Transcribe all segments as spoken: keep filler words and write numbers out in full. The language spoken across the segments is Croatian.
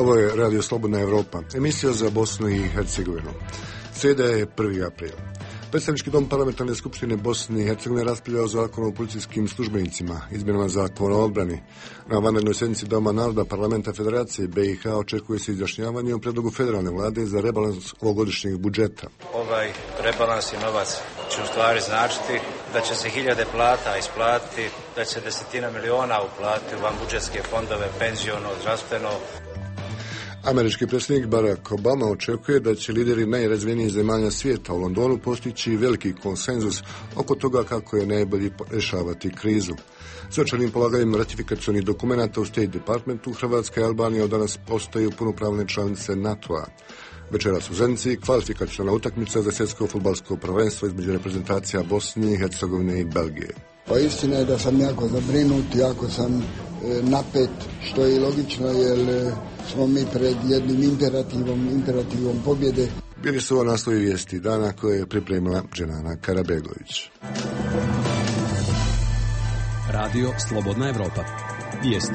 Ovo je Radio Slobodna Evropa, emisija za Bosnu i Hercegovinu. Srijeda je prvi april. Predstavnički dom Parlamentarne skupštine Bosne i Hercegovine raspravljao zakon o policijskim službenicima, izmjenama zakona o odbrani. Na vanrednoj sjednici Doma naroda Parlamenta Federacije B i H očekuje se izjašnjavanje o predlogu federalne vlade za rebalans ovogodišnjeg budžeta. Ovaj rebalans i novac će u stvari značiti da će se hiljade plata isplatiti, da će se desetina miliona uplatiti u vanbudžetske fondove, penziono, zdravstveno. Američki predsjednik Barack Obama očekuje da će lideri najrazvijenijih zemalja svijeta u Londonu postići veliki konsenzus oko toga kako je najbolje rješavati krizu. Svečanim polaganjem ratifikacionih dokumenata u State Departmentu Hrvatska i Albanija od danas postaju punopravne članice NATO-a. Večeras u Zenici kvalifikaciona utakmica za svjetsko fudbalsko prvenstvo između reprezentacija Bosne i Hercegovine i Belgije. Pa istina je da sam jako zabrinut, jako sam e, napet, što je i logično jer e, smo mi pred jednim imperativom, imperativom pobjede. Bili su ovo naslovi vijesti dana koje je pripremila Dženana Karabegović. Radio Slobodna Evropa. Vijesti.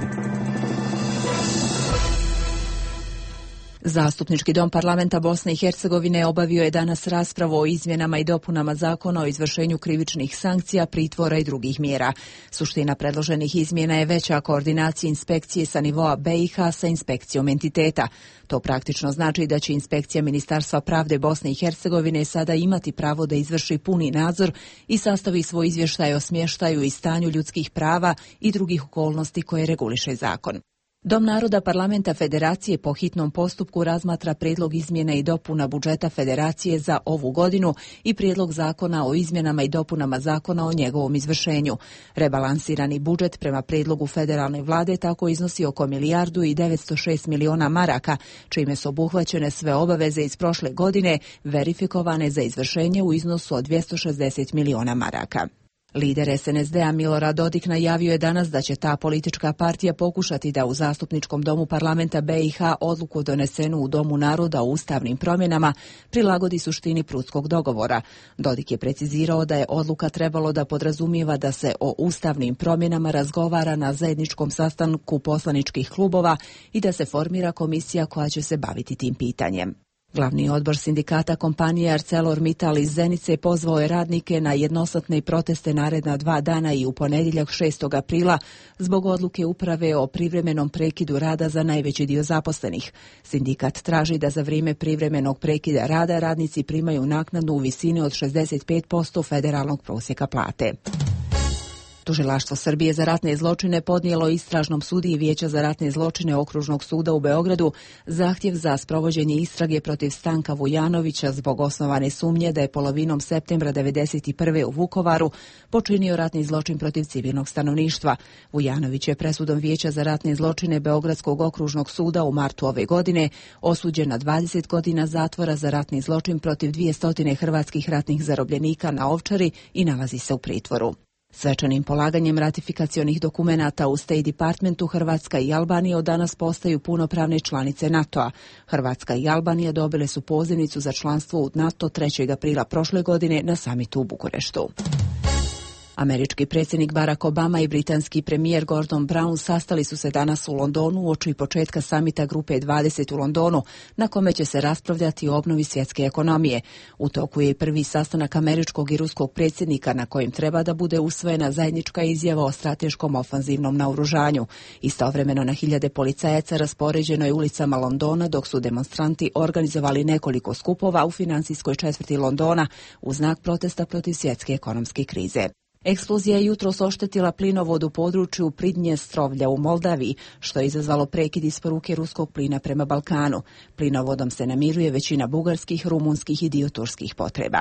Zastupnički dom Parlamenta Bosne i Hercegovine obavio je danas raspravu o izmjenama i dopunama zakona o izvršenju krivičnih sankcija, pritvora i drugih mjera. Suština predloženih izmjena je veća koordinacija inspekcije sa nivoa B i H sa inspekcijom entiteta. To praktično znači da će inspekcija Ministarstva pravde Bosne i Hercegovine sada imati pravo da izvrši puni nadzor i sastavi svoj izvještaj o smještaju i stanju ljudskih prava i drugih okolnosti koje reguliše zakon. Dom naroda Parlamenta Federacije po hitnom postupku razmatra prijedlog izmjena i dopuna budžeta Federacije za ovu godinu i prijedlog zakona o izmjenama i dopunama zakona o njegovom izvršenju. Rebalansirani budžet prema prijedlogu federalne vlade tako iznosi oko milijardu i devetsto šest miliona maraka, čime su obuhvaćene sve obaveze iz prošle godine verifikovane za izvršenje u iznosu od dvjesto šezdeset miliona maraka. Lider S N S D-a Milorad Dodik najavio je danas da će ta politička partija pokušati da u zastupničkom domu parlamenta B i H odluku donesenu u Domu naroda o ustavnim promjenama prilagodi suštini Prutskog dogovora. Dodik je precizirao da je odluka trebalo da podrazumijeva da se o ustavnim promjenama razgovara na zajedničkom sastanku poslaničkih klubova i da se formira komisija koja će se baviti tim pitanjem. Glavni odbor sindikata kompanije ArcelorMittal iz Zenice pozvao je radnike na jednosatne proteste naredna dva dana i u ponedjeljak šestog aprila zbog odluke uprave o privremenom prekidu rada za najveći dio zaposlenih. Sindikat traži da za vrijeme privremenog prekida rada radnici primaju naknadu u visini od šezdeset pet posto federalnog prosjeka plate. Tužilaštvo Srbije za ratne zločine podnijelo istražnom sudiji Vijeća za ratne zločine Okružnog suda u Beogradu zahtjev za sprovođenje istrage protiv Stanka Vujanovića zbog osnovane sumnje da je polovinom septembra devedeset prve u Vukovaru počinio ratni zločin protiv civilnog stanovništva. Vujanović je presudom Vijeća za ratne zločine Beogradskog okružnog suda u martu ove godine osuđen na dvadeset godina zatvora za ratni zločin protiv dvjesto hrvatskih ratnih zarobljenika na Ovčari i nalazi se u pritvoru. Svečanim polaganjem ratifikacionih dokumenata u State Departmentu Hrvatska i Albanija od danas postaju punopravne članice NATO-a. Hrvatska i Albanija dobile su pozivnicu za članstvo u NATO trećeg aprila prošle godine na samitu u Bukureštu. Američki predsjednik Barack Obama i britanski premijer Gordon Brown sastali su se danas u Londonu uoči početka samita Grupe dvadeset u Londonu, na kome će se raspravljati o obnovi svjetske ekonomije. U toku je i prvi sastanak američkog i ruskog predsjednika na kojem treba da bude usvojena zajednička izjava o strateškom ofanzivnom naoružanju. Istovremeno na hiljade policajaca raspoređeno je ulicama Londona dok su demonstranti organizovali nekoliko skupova u financijskoj četvrti Londona u znak protesta protiv svjetske ekonomske krize. Eksplozija je jutros oštetila plinovod u području Pridnjestrovlja u Moldaviji, što je izazvalo prekid isporuke ruskog plina prema Balkanu. Plinovodom se namiruje većina bugarskih, rumunskih i dio turskih potreba.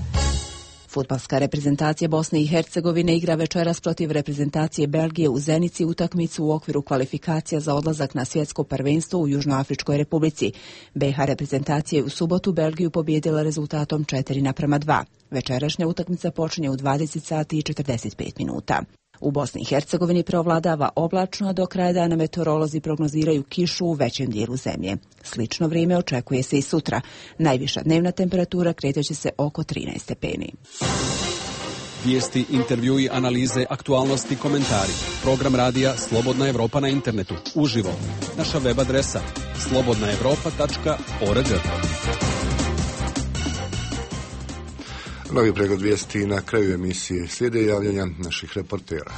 Fudbalska reprezentacija Bosne i Hercegovine igra večeras protiv reprezentacije Belgije u Zenici utakmicu u okviru kvalifikacija za odlazak na svjetsko prvenstvo u Južnoafričkoj Republici. B H reprezentacija je u subotu Belgiju pobijedila rezultatom četiri naprema dva. Večerašnja utakmica počinje u dvadeset sati i četrdeset pet minuta. U Bosni i Hercegovini preovladava oblačno, a do kraja dana meteorolozi prognoziraju kišu u većem dijelu zemlje. Slično vrijeme očekuje se i sutra. Najviša dnevna temperatura kretat će se oko trinaest stepeni. Vijesti, intervjui, analize, aktualnosti, komentari. Program radija Slobodna Evropa na internetu. Uživo. Naša web adresa slobodna evropa tačka org. Novi pregled vijesti na kraju emisije. Slijede javljanja naših reportera.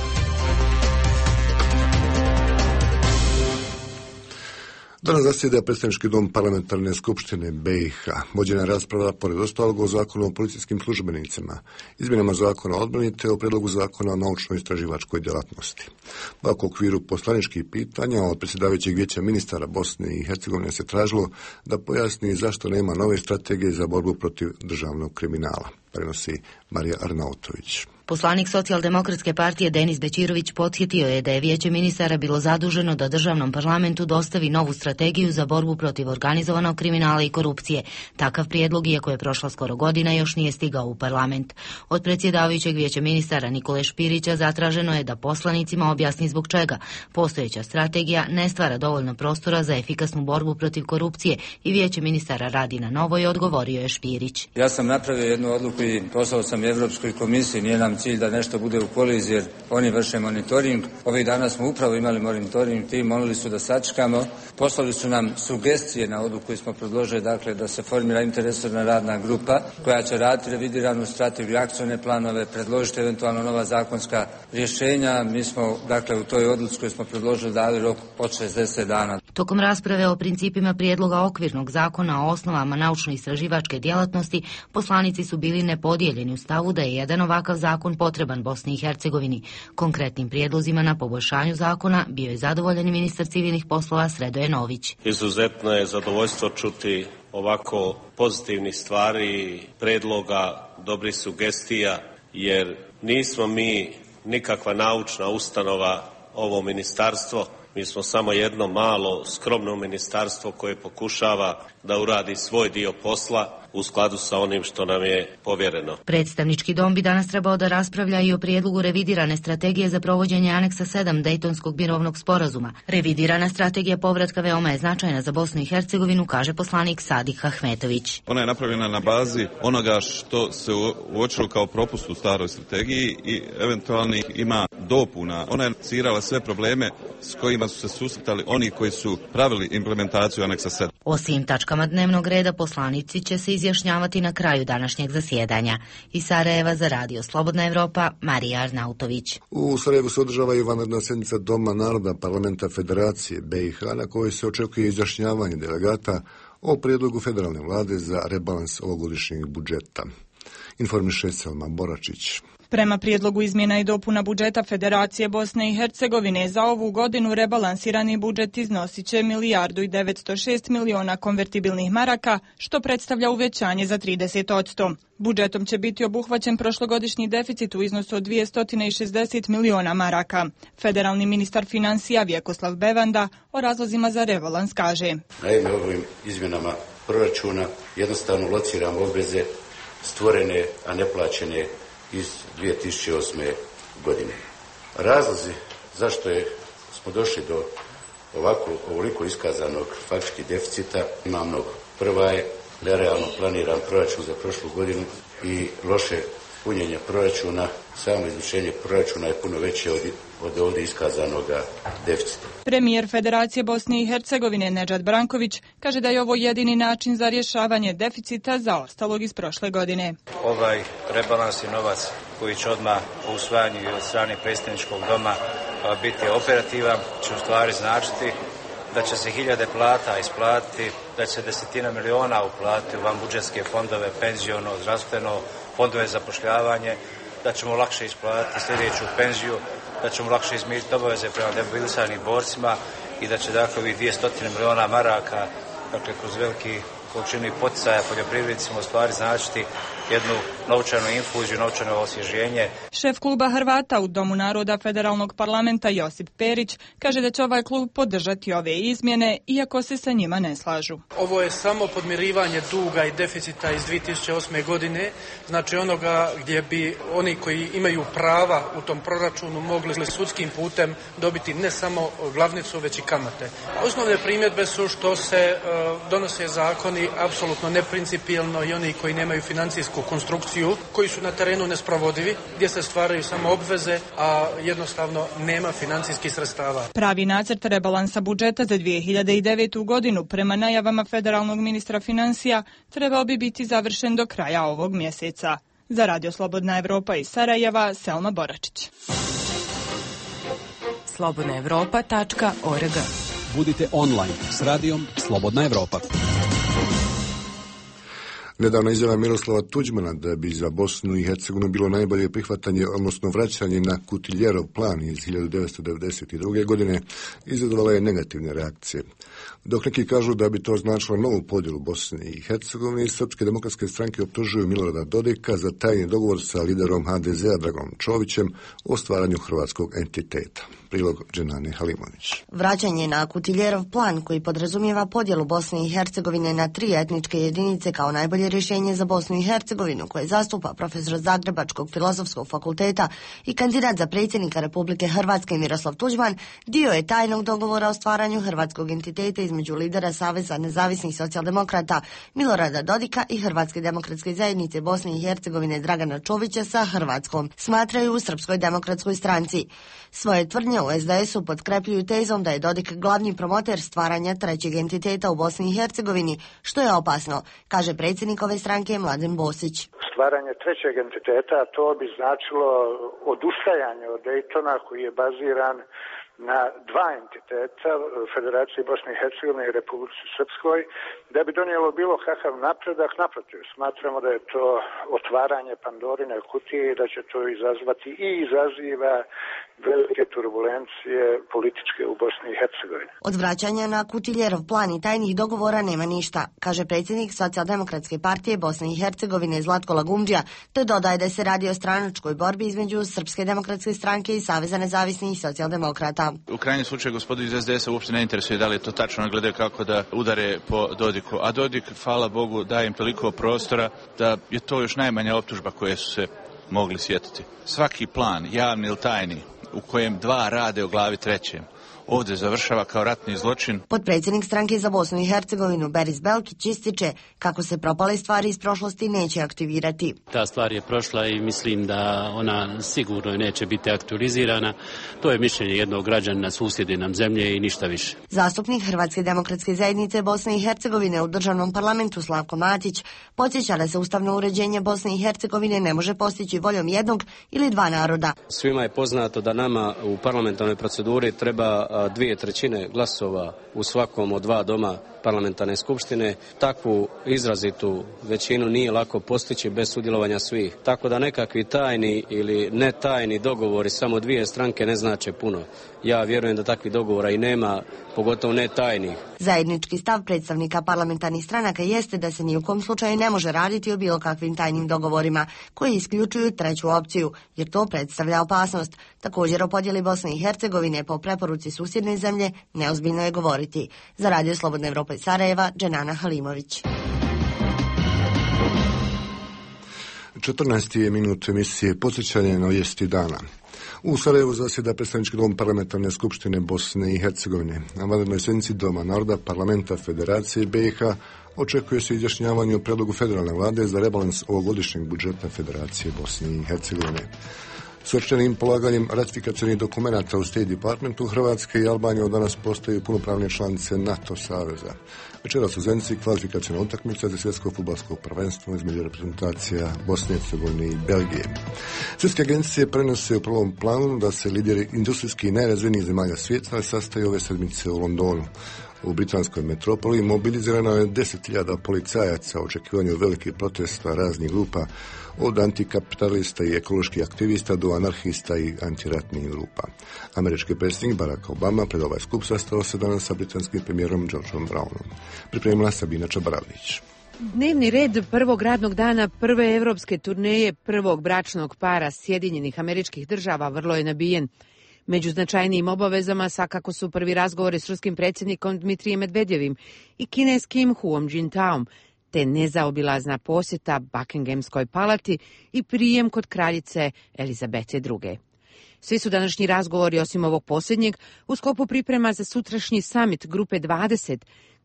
Danas zasjeda predstavnički dom parlamentarne skupštine B i H. Vođena rasprava, pored ostalog, o zakonu o policijskim službenicima, izmjenama zakona o odbrani te o predlogu zakona o naučno-istraživačkoj djelatnosti. Pak u okviru poslaničkih pitanja od predsjedavajućeg vijeća ministara Bosne i Hercegovine se tražilo da pojasni zašto nema nove strategije za borbu protiv državnog kriminala. Prenosi Marija Arnautović. Poslanik Socijaldemokratske partije Denis Bećirović podsjetio je da je vijeće ministara bilo zaduženo da državnom parlamentu dostavi novu strategiju za borbu protiv organizovanog kriminala i korupcije. Takav prijedlog, iako je prošla skoro godina, još nije stigao u parlament. Od predsjedavajućeg vijeća ministara Nikole Špirića zatraženo je da poslanicima objasni zbog čega postojeća strategija ne stvara dovoljno prostora za efikasnu borbu protiv korupcije i vijeće ministara radi na novoj, odgovorio je Špirić. Ja sam napravio jednu odluku i poslao sam Evropskoj komisiji, nije nam cilj da nešto bude u koliziji jer oni vrše monitoring. Ovih dana smo upravo imali monitoring tim, molili su da sačekamo. Poslali su nam sugestije na odluku koju smo predložili, dakle da se formira interresorna radna grupa koja će raditi revidiranu strategiju, akcione planove, predložiti eventualno nova zakonska rješenja. Mi smo dakle u toj odluci koju smo predložili dali rok od šezdeset dana. Tokom rasprave o principima prijedloga okvirnog zakona o osnovama naučno-istraživačke djelatnosti, poslanici su bili nepodijeljeni u stavu da je jedan ovakav zakon potreban Bosni i Hercegovini. Konkretnim prijedlozima na poboljšanju zakona bio je zadovoljan ministar civilnih poslova Sredoje Nović. Izuzetno je zadovoljstvo čuti ovako pozitivnih stvari, predloga, dobrih sugestija, jer nismo mi nikakva naučna ustanova, ovo ministarstvo. Mi smo samo jedno malo, skromno ministarstvo koje pokušava da uradi svoj dio posla u skladu sa onim što nam je povjereno. Predstavnički dom bi danas trebao da raspravlja i o prijedlogu revidirane strategije za provođenje aneksa sedam Dejtonskog mirovnog sporazuma. Revidirana strategija povratka veoma je značajna za Bosnu i Hercegovinu, kaže poslanik Sadik Ahmetović. Ona je napravljena na bazi onoga što se uočilo kao propust u staroj strategiji i eventualnih ima dopuna. Ona je ciljala sve probleme s kojima su se susretali oni koji su pravili implementaciju aneksa sedam. O svim tačkama dnevnog reda poslanici će se izjašnjavati na kraju današnjeg zasjedanja. Iz Sarajeva za Radio Slobodna Evropa, Marija Arnautović. U Sarajevu se održava i vanredna sjednica Doma naroda parlamenta Federacije B i H na kojoj se očekuje izjašnjavanje delegata o prijedlogu federalne vlade za rebalans ovogodišnjeg budžeta. Informiše Selma Boračić. Prema prijedlogu izmjena i dopuna budžeta Federacije Bosne i Hercegovine za ovu godinu rebalansirani budžet iznosit će milijardu i devetsto šest miliona konvertibilnih maraka, što predstavlja uvećanje za trideset posto. Budžetom će biti obuhvaćen prošlogodišnji deficit u iznosu od dvjesto šezdeset miliona maraka. Federalni ministar financija Vjekoslav Bevanda o razlozima za rebalans kaže: Naime, ovim izmjenama proračuna jednostavno lociramo obveze stvorene, a ne plaćene iz dvije tisuće osme. godine. Razlozi zašto je, smo došli do ovako ovoliko iskazanog faktički deficita ima mnogo. Prva je nerealno planiran proračun za prošlu godinu i loše punjenje proračuna. Samo izvršenje proračuna je puno veće od, od ovdje iskazanog deficita. Premijer Federacije Bosne i Hercegovine Nedžad Branković kaže da je ovo jedini način za rješavanje deficita zaostalog iz prošle godine. Ovaj rebalans i novac koji će odmah po usvajanju od strane predstavničkog doma biti operativan će u stvari značiti da će se hiljade plata isplatiti, da će se desetina miliona uplatiti u vanbudžetske fondove, penziono, zdravstveno, fondove za zapošljavanje, da ćemo lakše isplatiti sljedeću penziju, da ćemo lakše izmiriti obaveze prema demobilisanim borcima i da će dakle ovih dvjesto miliona maraka, dakle kroz veliki količinu poticaja poljoprivrednicima u stvari značiti jednu novčanu infuziju, novčano osvježenje. Šef kluba Hrvata u Domu naroda Federalnog parlamenta Josip Perić kaže da će ovaj klub podržati ove izmjene, iako se sa njima ne slažu. Ovo je samo podmirivanje duga i deficita iz dvije tisuće osme. godine, znači onoga gdje bi oni koji imaju prava u tom proračunu mogli sudskim putem dobiti ne samo glavnicu, već i kamate. Osnovne primjedbe su što se uh, donose zakoni oni apsolutno neprincipijelno i oni koji nemaju financijsku konstrukciju, koji su na terenu nesprovodivi, gdje se stvaraju samo obveze, a jednostavno nema financijskih sredstava. Pravi nacrt rebalansa budžeta za dvije hiljade devetu. godinu prema najavama federalnog ministra financija trebao bi biti završen do kraja ovog mjeseca. Za Radio Slobodna Evropa iz Sarajeva, Selma Boračić. slobodna evropa tačka org. Budite online s radijom Slobodna Evropa. Nedavna izjava Miroslava Tuđmana da bi za Bosnu i Hercegovinu bilo najbolje prihvatanje, odnosno vraćanje na Kutiljerov plan iz hiljadu devetsto devedeset druge. godine izazvala je negativne reakcije. Dok neki kažu da bi to značilo novu podjelu Bosne i Hercegovine, Srpske demokratske stranke optužuju Milorada Dodika za tajni dogovor sa liderom ha de zea Draganom Čovićem o stvaranju hrvatskog entiteta. Prilog Dženane Halimović. Vraćanje na Kutiljerov plan koji podrazumijeva podjelu Bosne i Hercegovine na tri etničke jedinice kao najbolje rješenje za Bosnu i Hercegovinu koje zastupa profesor Zagrebačkog filozofskog fakulteta i kandidat za predsjednika Republike Hrvatske Miroslav Tuđman dio je tajnog dogovora o stvaranju hrvatskog entiteta između lidera Saveza nezavisnih socijaldemokrata Milorada Dodika i Hrvatske demokratske zajednice Bosne i Hercegovine Dragana Čovića sa Hrvatskom, smatraju u Srpskoj demokratskoj stranci. Svoje tvrdnje u es de esu potkrepljuju tezom da je Dodik glavni promoter stvaranja trećeg entiteta u Bosni i Hercegovini, što je opasno, kaže predsjednik ove stranke Mladen Bosić. Stvaranje trećeg entiteta, to bi značilo odustajanje od Dejtona koji je baziran na dva entiteta, Federaciji Bosne i Hercegovine i Republici Srpskoj, da bi donijelo bilo kakav napredak. Naprotiv, smatramo da je to otvaranje Pandorine kutije i da će to izazvati i izaziva velike turbulencije političke u Bosni i Hercegovini. Od vraćanja na Kutiljerov plan i tajnih dogovora nema ništa, kaže predsjednik Socijaldemokratske partije Bosne i Hercegovine Zlatko Lagumdžija, te dodaje da se radi o stranačkoj borbi između Srpske demokratske stranke i Saveza nezavisnih socijaldemokrata. U krajnjem slučaju gospodin iz es de esa uopšte ne interesuje da li je to tačno, glede kako da udare po Dodiku. A Dodik, hvala Bogu, daje im toliko prostora da je to još najmanja optužba koje su se mogli sjetiti. Svaki plan, javni ili tajni, u kojem dva rade o glavi trećem, ovdje završava kao ratni zločin. Potpredsjednik stranke za Bosnu i Hercegovinu Beris Belkić ističe kako se propale stvari iz prošlosti neće aktivirati. Ta stvar je prošla i mislim da ona sigurno neće biti aktualizirana. To je mišljenje jednog građanina susjedne nam zemlje i ništa više. Zastupnik Hrvatske demokratske zajednice Bosne i Hercegovine u državnom parlamentu Slavko Matić podsjeća da se ustavno uređenje Bosne i Hercegovine ne može postići voljom jednog ili dva naroda. Svima je poznato da nama u parlamentarnoj proceduri treba dvije trećine glasova u svakom od dva doma parlamentarne skupštine. Takvu izrazitu većinu nije lako postići bez sudjelovanja svih. Tako da nekakvi tajni ili ne tajni dogovori samo dvije stranke ne znače puno. Ja vjerujem da takvih dogovora i nema, pogotovo ne tajnih. Zajednički stav predstavnika parlamentarnih stranaka jeste da se ni u kom slučaju ne može raditi o bilo kakvim tajnim dogovorima koji isključuju treću opciju, jer to predstavlja opasnost. Također o podjeli Bosne i Hercegovine po preporuci susjedne zemlje neozbiljno je govoriti. Za Radio Slobodna Evropa iz Sarajeva, Dženana Halimović. četrnaesti je minut emisije Podsjećanje na vijesti dana. U Sarajevu zasjeda predstavnički dom Parlamentarne skupštine Bosne i Hercegovine. Na vanrednoj sjednici Doma naroda Parlamenta Federacije be i ha očekuje se izjašnjavanje o predlogu federalne vlade za rebalans ovogodišnjeg budžeta Federacije Bosne i Hercegovine. Svečanim polaganjem ratifikacionih dokumenata u State Departmentu Hrvatske i Albanije od danas postaju punopravne članice NATO saveza. Večeras u Zenici kvalifikacijna utakmica za svjetsko fudbalsko prvenstvo između reprezentacija Bosne i Hercegovine i Belgije. Svjetske agencije prenose u prvom planu da se lideri industrijski najrazvijenijih zemalja svijeta sastaju ove sedmice u Londonu. U britanskoj metropoli mobilizirano je deset hiljada policajaca u očekivanju velikih protesta raznih grupa, od antikapitalista i ekoloških aktivista do anarhista i antiratnih grupa. Američki predsjednik Barack Obama pred ovaj skup sastao se danas sa britanskim premijerom Georgeom Brownom. Pripremila Sabina Čabaravlić. Dnevni red prvog radnog dana prve evropske turneje prvog bračnog para Sjedinjenih Američkih Država vrlo je nabijen. Među značajnijim obavezama svakako su prvi razgovori s ruskim predsjednikom Dmitrijem Medvedjevim i kineskim Huom Jintaom, te nezaobilazna posjeta Buckinghamskoj palati i prijem kod kraljice Elizabete druge. Svi su današnji razgovori, osim ovog posljednjeg, u sklopu priprema za sutrašnji summit Grupe dvadeset,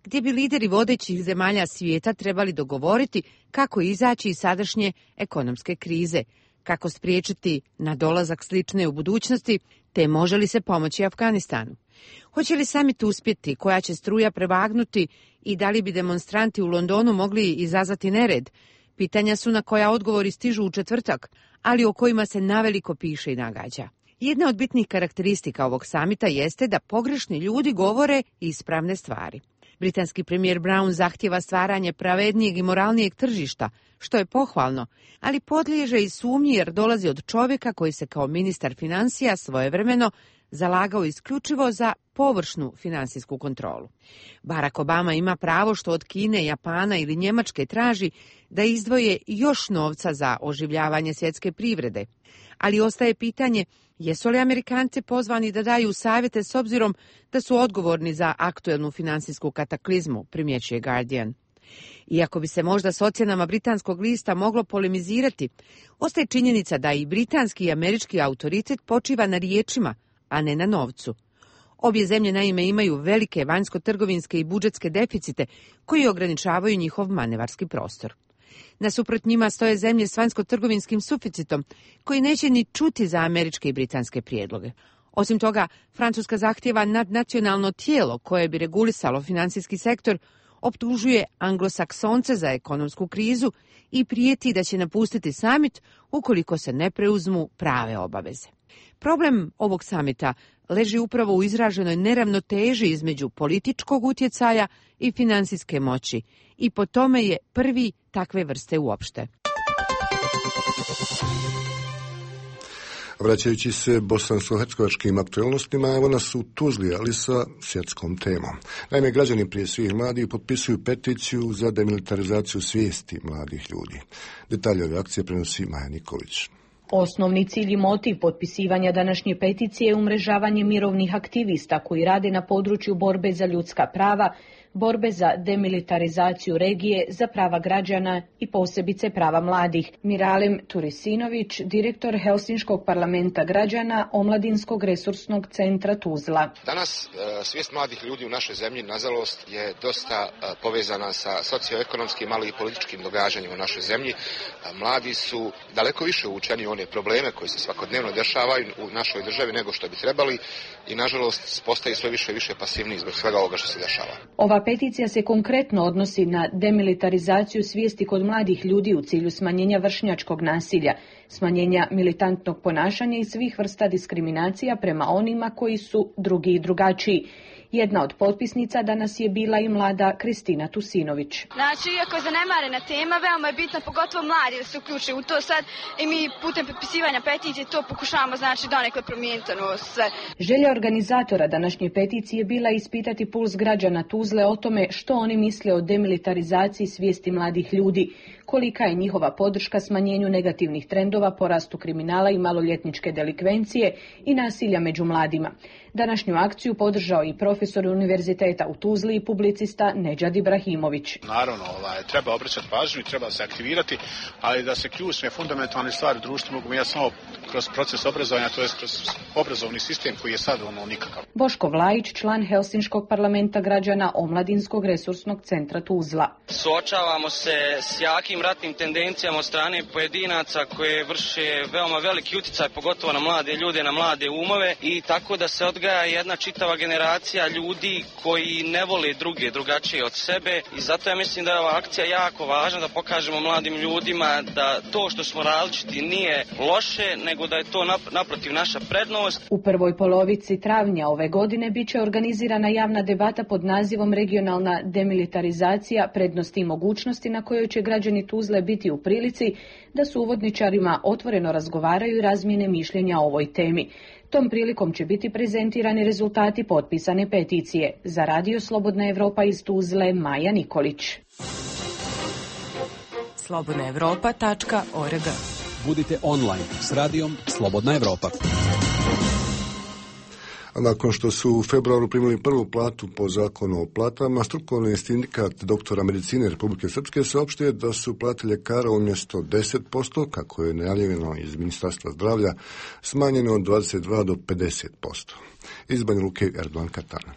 gdje bi lideri vodećih zemalja svijeta trebali dogovoriti kako izaći iz sadašnje ekonomske krize, kako spriječiti nadolazak slične u budućnosti, te može li se pomoći Afganistanu. Hoće li samit uspjeti, koja će struja prevagnuti i da li bi demonstranti u Londonu mogli izazvati nered? Pitanja su na koja odgovori stižu u četvrtak, ali o kojima se naveliko piše i nagađa. Jedna od bitnih karakteristika ovog samita jeste da pogrešni ljudi govore ispravne stvari. Britanski premijer Brown zahtjeva stvaranje pravednijeg i moralnijeg tržišta, što je pohvalno, ali podliježe i sumnji jer dolazi od čovjeka koji se kao ministar financija svojevremeno zalagao isključivo za površnu finansijsku kontrolu. Barack Obama ima pravo što od Kine, Japana ili Njemačke traži da izdvoje još novca za oživljavanje svjetske privrede. Ali ostaje pitanje jesu li Amerikanci pozvani da daju savjete s obzirom da su odgovorni za aktuelnu finansijsku kataklizmu, primjećuje Guardian. Iako bi se možda s ocjenama britanskog lista moglo polemizirati, ostaje činjenica da i britanski i američki autoritet počiva na riječima, a ne na novcu. Obje zemlje naime imaju velike vanjsko-trgovinske i budžetske deficite koji ograničavaju njihov manevarski prostor. Nasuprot njima stoje zemlje s vanjsko-trgovinskim suficitom koji neće ni čuti za američke i britanske prijedloge. Osim toga, Francuska zahtjeva nadnacionalno tijelo koje bi regulisalo financijski sektor, optužuje anglosaksonce za ekonomsku krizu i prijeti da će napustiti samit ukoliko se ne preuzmu prave obaveze. Problem ovog samita leži upravo u izraženoj neravnoteži između političkog utjecaja i financijske moći i po tome je prvi takve vrste uopšte. Vraćajući se bosansko-hercegovačkim aktualnostima, evo nas u Tuzli, ali sa svjetskom temom. Naime, građani prije svih mladih potpisuju peticiju za demilitarizaciju svijesti mladih ljudi. Detalje ove akcije prenosi Maja Nikolić. Osnovni cilj i motiv potpisivanja današnje peticije je umrežavanje mirovnih aktivista koji rade na području borbe za ljudska prava, borbe za demilitarizaciju regije, za prava građana i posebice prava mladih. Miralem Turisinović, direktor Helsinškog parlamenta građana Omladinskog resursnog centra Tuzla. Danas svijest mladih ljudi u našoj zemlji, nažalost, je dosta povezana sa socioekonomskim, ali i političkim događanjima u našoj zemlji. Mladi su daleko više učeni u one probleme koji se svakodnevno dešavaju u našoj državi nego što bi trebali i, nažalost, postaju sve više i više pasivniji zbog svega ovoga što se dešava. Ova peticija se konkretno odnosi na demilitarizaciju svijesti kod mladih ljudi u cilju smanjenja vršnjačkog nasilja, smanjenja militantnog ponašanja i svih vrsta diskriminacija prema onima koji su drugi i drugačiji. Jedna od potpisnica danas je bila i mlada Kristina Tusinović. Znači, iako je zanemarena tema, veoma je bitno, pogotovo mladi da se uključe u to sad i mi putem potpisivanja peticije to pokušavamo, znači, donekle promijeniti ono sve. Želja organizatora današnje peticije bila ispitati puls građana Tuzle o tome što oni misle o demilitarizaciji svijesti mladih ljudi, kolika je njihova podrška smanjenju negativnih trendova, porastu kriminala i maloljetničke delikvencije i nasilja među mladima. Današnju akciju podržao i profesor univerziteta u Tuzli i publicista Nedžad Ibrahimović. Naravno, ovaj, treba obraćati pažnju i treba se aktivirati, ali da se ključne fundamentalne stvari u društvu mogu mijenjati samo kroz proces obrazovanja, to je kroz obrazovni sistem koji je sad ono nikakav. Boško Vlajić, član Helsinškog parlamenta građana Omladinskog resursnog centra Tuzla. Suočavamo se s jakim ratnim tendencijama od strane pojedinaca koje vrše veoma veliki utjecaj, pogotovo na mlade ljude, na mlade umove, i tako da se odgaja jedna čitava generacija ljudi koji ne vole druge, drugačije od sebe, i zato ja mislim da je ova akcija jako važna, da pokažemo mladim ljudima da to što smo različiti nije loše, nego da je to naprotiv naša prednost. U prvoj polovici travnja ove godine bit će organizirana javna debata pod nazivom Regionalna demilitarizacija, prednosti i mogućnosti, na kojoj će građani Tuzle biti u prilici da su uvodničarima otvoreno razgovaraju i razmijene mišljenja o ovoj temi. Tom prilikom će biti prezentirani rezultati potpisane peticije. Za Radio Slobodna Evropa iz Tuzle, Maja Nikolić. slobodna evropa tačka org. Budite online s radijom Slobodna Evropa. A nakon što su u februaru primili prvu platu po zakonu o platama, strukovni sindikat doktora medicine Republike Srpske saopštio da su plate ljekara umjesto deset posto, kako je najavljeno iz Ministarstva zdravlja, smanjene od dvadeset dva do pedeset posto. Iz Banja Luke, Erdogan Katana.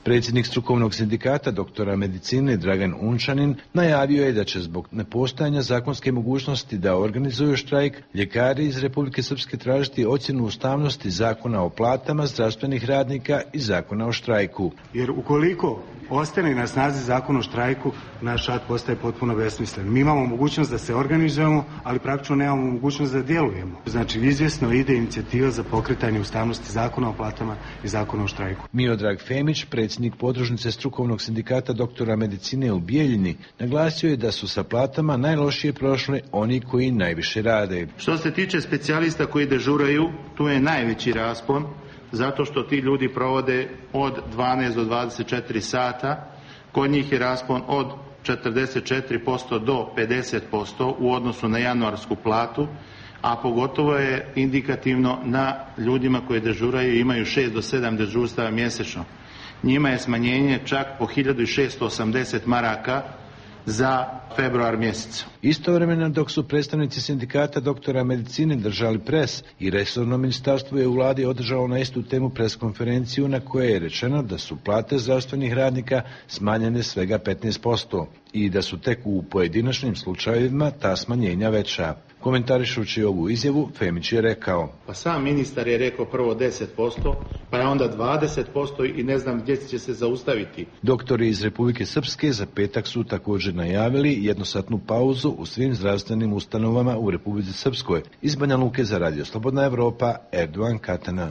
Predsjednik strukovnog sindikata doktora medicine Dragan Unčanin najavio je da će zbog nepostojanja zakonske mogućnosti da organizuju štrajk ljekari iz Republike Srpske tražiti ocjenu ustavnosti zakona o platama zdravstvenih radnika i zakona o štrajku. Jer ukoliko ostane na snazi zakon o štrajku, naš rad postaje potpuno besmislen. Mi imamo mogućnost da se organizujemo, ali praktično nemamo mogućnost da djelujemo. Znači, izvjesno ide inicijativa za pokretanje ustavnosti zakona o platama i zakona o štrajku. Miodrag Femić, predsjednik podružnice strukovnog sindikata doktora medicine u Bijeljini, naglasio je da su sa platama najlošije prošle oni koji najviše rade. Što se tiče specijalista koji dežuraju, tu je najveći raspon, zato što ti ljudi provode od dvanaest do dvadeset četiri sata. Kod njih je raspon od četrdeset četiri posto do pedeset posto u odnosu na januarsku platu, a pogotovo je indikativno na ljudima koji dežuraju i imaju šest do sedam dežurstava mjesečno. Njima je smanjenje čak po hiljadu šesto osamdeset maraka za februar mjesec. Istovremeno, dok su predstavnici sindikata doktora medicine držali pres, i resorno ministarstvo je u vladi održalo na istu temu preskonferenciju na kojoj je rečeno da su plate zdravstvenih radnika smanjene svega petnaest posto i da su tek u pojedinačnim slučajevima ta smanjenja veća. Komentarišući ovu izjavu, Femić je rekao: Pa sam ministar je rekao prvo deset posto, pa je onda dvadeset posto i ne znam gdje će se zaustaviti. Doktori iz Republike Srpske za petak su također najavili jednosatnu pauzu u svim zdravstvenim ustanovama u Republici Srpskoj. Iz Banja Luke za Radio Slobodna Evropa, Erdogan Katana.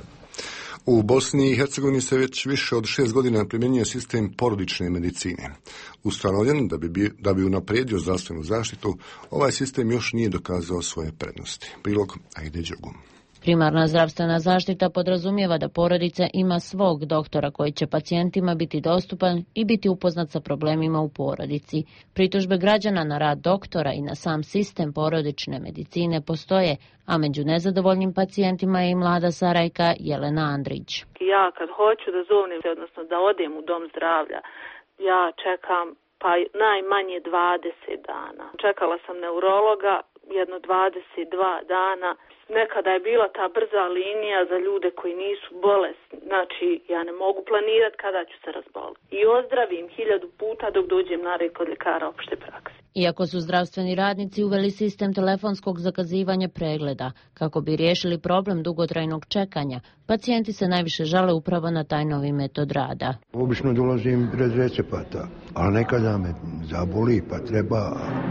U Bosni i Hercegovini se već više od šest godina primjenjuje sistem porodične medicine. Ustanovljen da bi, da bi unaprijedio zdravstvenu zaštitu, ovaj sistem još nije dokazao svoje prednosti. Prilog Ajde Đogum. Primarna zdravstvena zaštita podrazumijeva da porodica ima svog doktora koji će pacijentima biti dostupan i biti upoznat sa problemima u porodici. Pritužbe građana na rad doktora i na sam sistem porodične medicine postoje, a među nezadovoljnim pacijentima je i mlada Sarajka Jelena Andrić. Ja kad hoću da zovnem, odnosno da odem u dom zdravlja, ja čekam pa najmanje dvadeset dana. Čekala sam neurologa jedno dvadeset dva dana. Nekada je bila ta brza linija za ljude koji nisu bolesni. Znači, ja ne mogu planirati kada ću se razboliti. I ozdravim hiljadu puta dok dođem na red kod ljekara opšte prakse. Iako su zdravstveni radnici uveli sistem telefonskog zakazivanja pregleda, kako bi riješili problem dugotrajnog čekanja, pacijenti se najviše žale upravo na taj novi metod rada. Obično dolazim bez recepata, ali nekada me zaboli pa treba,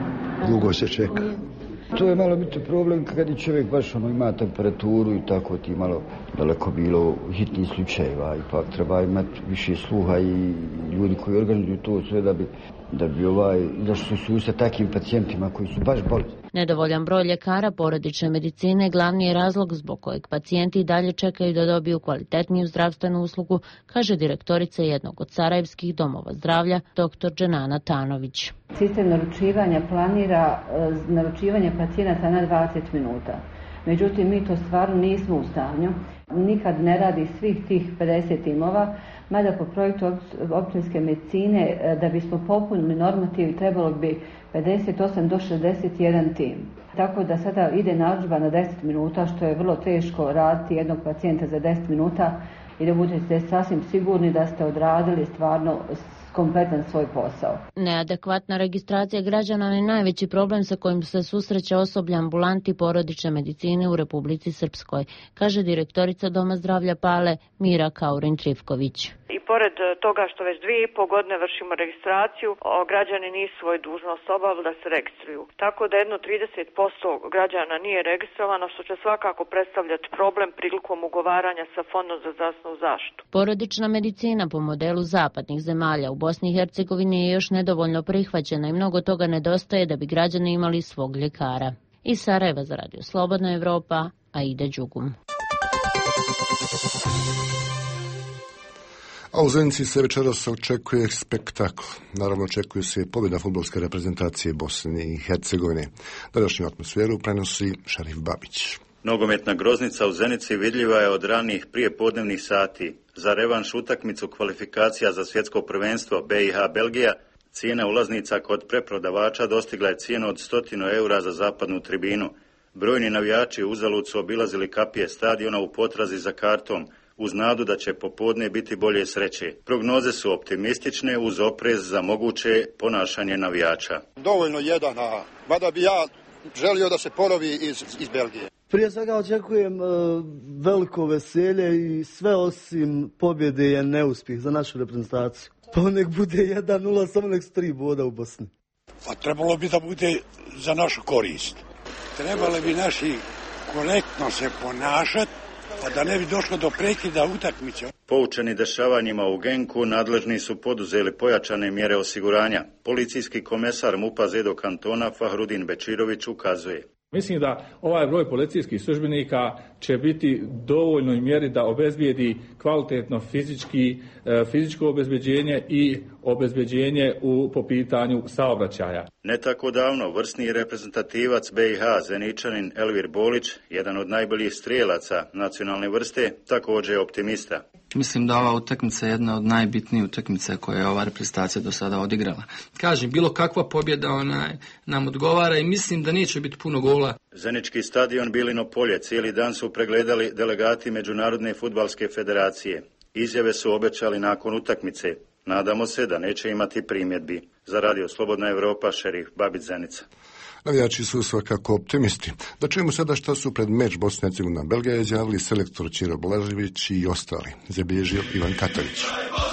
dugo se čeka. To je malo biti problem kad je čovjek baš ono ima temperaturu i tako ti malo daleko bilo hitnih slučajeva, ipak treba imati više sluha i ljudi koji organizuju to sve da bi da bi ovaj došli su sa takvim pacijentima koji su baš bolesni. Nedovoljan broj ljekara porodične medicine glavni je razlog zbog kojeg pacijenti i dalje čekaju da dobiju kvalitetniju zdravstvenu uslugu, kaže direktorica jednog od sarajevskih domova zdravlja, doktor Dženana Tanović. Sistem naručivanja planira naručivanje pacijenata na dvadeset minuta. Međutim, mi to stvarno nismo u stanju. Nikad ne radi svih tih pedeset timova, mada po projektu općinske medicine da bismo popunili normativ trebalo bi pedeset osam do šezdeset jedan tim. Tako da sada ide narudžba na deset minuta, što je vrlo teško raditi jednog pacijenta za deset minuta i da budete sasvim sigurni da ste odradili stvarno kompletan svoj posao. Neadekvatna registracija građana je najveći problem sa kojim se susreće osoblje ambulanti porodične medicine u Republici Srpskoj, kaže direktorica Doma zdravlja Pale Mira Kaurin-Trifković. I pored toga što već dvije i pol godine vršimo registraciju, građani nisu svoju dužnost obavili da se registruju. Tako da jedno trideset posto građana nije registrovano, što će svakako predstavljati problem prilikom ugovaranja sa Fondom za zdravstvenu zaštitu. Porodična medicina po modelu zapadnih zemalja u Bosni i Hercegovini je još nedovoljno prihvaćena i mnogo toga nedostaje da bi građani imali svog ljekara. Iz Sarajeva za Radio Slobodna Evropa, Aida Đugum. A u Zenici se večeras očekuje spektakl. Naravno, očekuje se pobjeda fudbalske reprezentacije Bosne i Hercegovine. Današnju atmosferu prenosi Šarif Babić. Nogometna groznica u Zenici vidljiva je od ranih prijepodnevnih sati. Za revanš utakmicu kvalifikacija za svjetsko prvenstvo B i H Belgija, cijena ulaznica kod preprodavača dostigla je cijenu od stotinu eura za zapadnu tribinu. Brojni navijači uzalud su obilazili kapije stadiona u potrazi za kartom, uz nadu da će popodne biti bolje sreće. Prognoze su optimistične uz oprez za moguće ponašanje navijača. Dovoljno jedan, a mada bi ja želio da se ponovi iz, iz Belgije. Prije svega očekujem uh, veliko veselje i sve osim pobjede je neuspjeh za našu reprezentaciju. Pa nek bude jedan nula, samo nek su tri boda u Bosni. Pa trebalo bi da bude za našu korist. Trebali bi naši korektno se ponašati, pa da ne bi došlo do prekida utakmice. Poučeni dešavanjima u Genku, nadležni su poduzeli pojačane mjere osiguranja. Policijski komesar MUP-a Zedo kantona Fahrudin Bečirović ukazuje. Mislim da ovaj broj policijskih službenika će biti dovoljnoj mjeri da obezbijedi kvalitetno fizički, fizičko obezbeđenje i obezbeđenje u, po pitanju saobraćaja. Ne tako davno vrsni reprezentativac B i H Zeničanin Elvir Bolić, jedan od najboljih strijelaca nacionalne vrste, također je optimista. Mislim da ova utakmica je jedna od najbitnijih utakmica koje je ova reprezentacija do sada odigrala. Kažem, bilo kakva pobjeda ona nam odgovara i mislim da neće biti puno gola. Zenički stadion Bilino polje cijeli dan su pregledali delegati Međunarodne fudbalske federacije. Izjave su obećali nakon utakmice. Nadamo se da neće imati primjedbi. Za Radio Slobodna Evropa, Šerif Babić Zenica. Navijači su svakako optimisti. Da čujemo sada što su pred meč Bosne i Hercegovina Belgija izjavili selektor Ćiro Blažević i ostali. Zabilježio Ivan Katavić.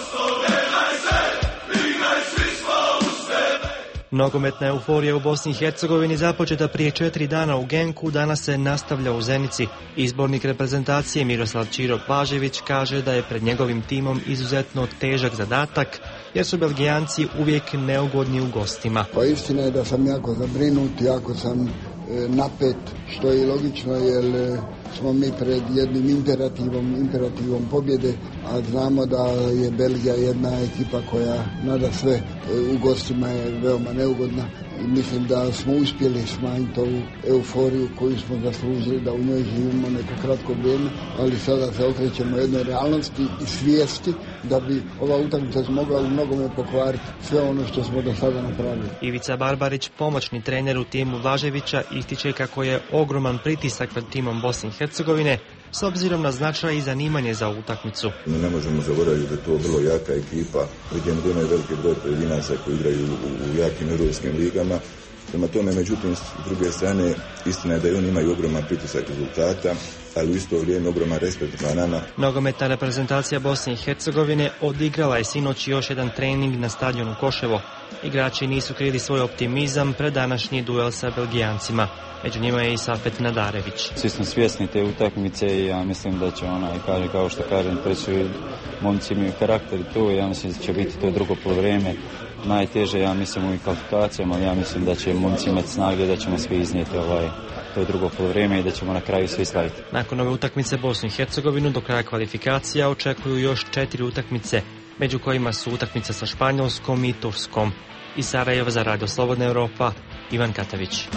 Nogometna euforija u Bosni i Hercegovini započeta prije četiri dana u Genku, danas se nastavlja u Zenici. Izbornik reprezentacije Miroslav Ćiro Blažević kaže da je pred njegovim timom izuzetno težak zadatak, jer su Belgijanci uvijek neugodni u gostima. Pa istina je da sam jako zabrinut, jako sam e, napet, što je logično, jer e, smo mi pred jednim imperativom, imperativom pobjede, a znamo da je Belgija jedna ekipa koja nada sve e, u gostima je veoma neugodna. I mislim da smo uspjeli smanjiti ovu euforiju koju smo zaslužili da u njoj živimo neko kratko vrijeme, ali sada se okrećemo jednoj realnosti i svijesti da bi ova utakmica mogla u mnogome pokvariti sve ono što smo do sada napravili. Ivica Barbarić, pomoćni trener u timu Blaževića, ističe kako je ogroman pritisak pred timom Bosne i Hercegovine s obzirom na značaj i zanimanje za utakmicu. Mi ne možemo zaboraviti da je to vrlo jaka ekipa, vidimo da imaju veliki broj pojedinaca koji igraju u, u jakim europskim ligama. Prema tome, međutim, s druge strane, istina je da i oni imaju ogroman pritisak rezultata, ali u isto vrijeme ogroman respekt prema nama. Nogometna reprezentacija Bosne i Hercegovine odigrala je sinoć još jedan trening na stadionu Koševo. Igrači nisu krili svoj optimizam pred današnji duel sa Belgijancima. Među njima je i Safet Nadarević. Svi smo svjesni te utakmice i ja mislim da će ona, kaže, kao što kažem, preći momci imaju karakter i to, ja mislim da će biti to drugo poluvreme najteže, ja mislim, u kvalifikacijama, ali ja mislim da će momci imati snage, da ćemo svi iznijeti ovaj, to drugo poluvreme i da ćemo na kraju svi slaviti. Nakon ove utakmice Bosnu i Hercegovinu do kraja kvalifikacija očekuju još četiri utakmice, među kojima su utakmice sa Španjolskom i Turskom. Iz Sarajeva za Radio Slobodna Evropa, Ivan Katavić.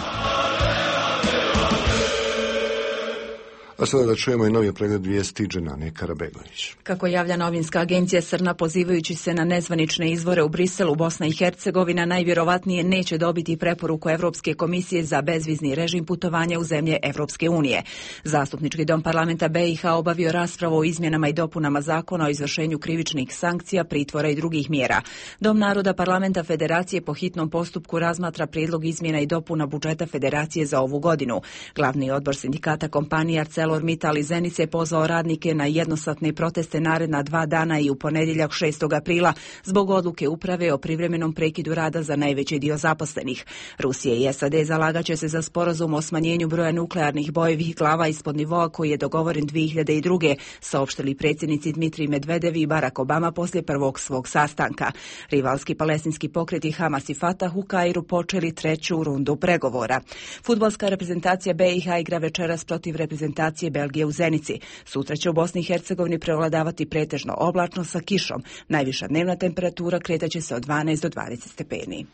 A sada da čujemo i novi pregled vijesti Dženane Karabegović. Kako javlja novinska agencija Srna, pozivajući se na nezvanične izvore u Briselu, Bosna i Hercegovina najvjerovatnije neće dobiti preporuku Evropske komisije za bezvizni režim putovanja u zemlje Evropske unije. Zastupnički dom parlamenta B i H obavio raspravu o izmjenama i dopunama zakona o izvršenju krivičnih sankcija, pritvora i drugih mjera. Dom naroda parlamenta Federacije po hitnom postupku razmatra prijedlog izmjena i dopuna budžeta Federacije za ovu godinu. Glavni odbor sindikata kompanije ArcelorMittal iz Zenice pozvao radnike na jednosatne proteste naredna dva dana i u ponedjeljak šestog aprila zbog odluke uprave o privremenom prekidu rada za najveći dio zaposlenih. Rusija i S A D zalagaće se za sporazum o smanjenju broja nuklearnih bojevih glava ispod nivoa koji je dogovoren dvije hiljade druge, saopštili predsjednici Dmitrij Medvedev i Barack Obama poslije prvog svog sastanka. Rivalski palestinski pokreti Hamas i Fatah u Kairu počeli treću rundu pregovora. Fudbalska reprezentacija B i H igra večeras protiv reprezentacije Belgije u Zenici. Sutra će u Bosni i Hercegovini prevladavati pretežno oblačno sa kišom. Najviša dnevna temperatura kretaće se od dvanaest do dvadeset stepeni.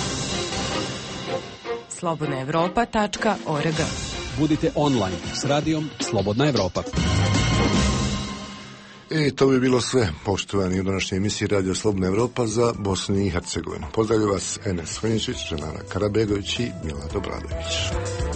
slobodna evropa tačka org. Budite online s radijom Slobodna Evropa. I to bi bilo sve, poštovani, u današnjoj emisiji Radio Slobodna Evropa za Bosnu i Hercegovinu. Pozdravljaju vas Enes Honjičić, Dženana Karabegović i Milad Obradović.